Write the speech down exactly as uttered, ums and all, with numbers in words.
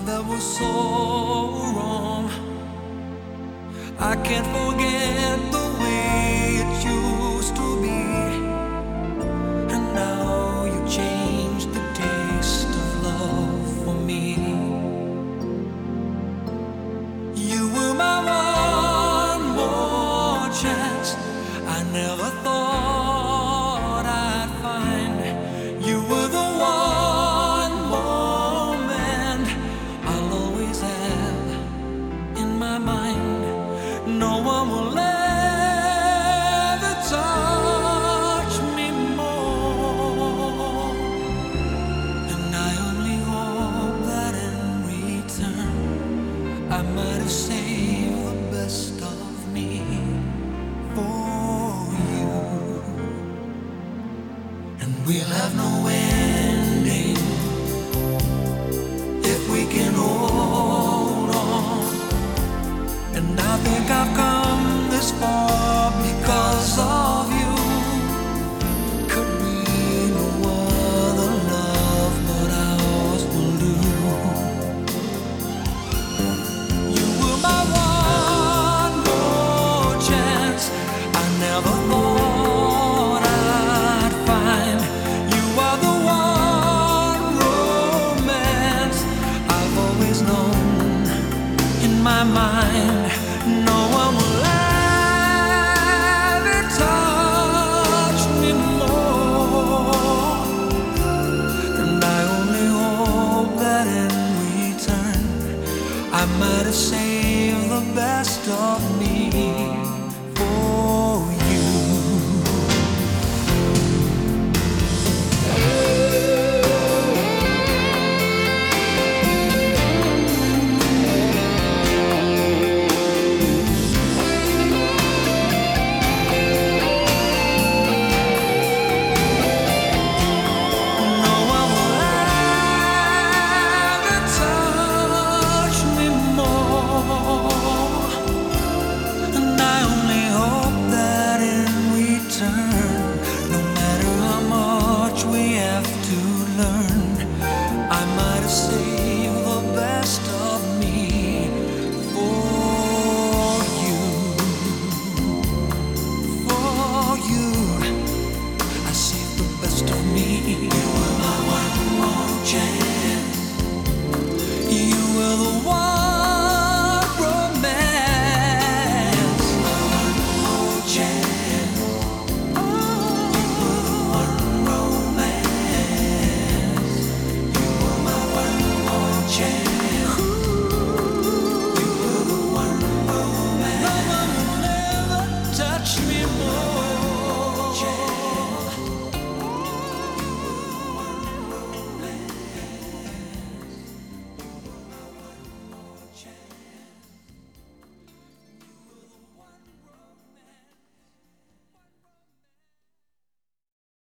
that was so wrong. I can't forget the way it used to be, and now you changed the taste of love for me. You were my one more chance. I never thought I'd find. You were the one moment I'll always have in my mind. No one will ever touch me more, and I only hope that in return I might have saved the best of me for you. And we'll have no ending if we can hold on. And I think I've come this far because of you. Could be no other love but ours will do. You were my one more chance. I never thought I'd find. You are the one romance I've always known in my mind. No one will ever touch me more, and I only hope that in return I might have saved the best of me for you. No one will ever touch me more, and I only hope that in return, no matter how much we have to learn, I might have saved the best of me for you. For you, I saved the best of me. You were my one more chance. You were the one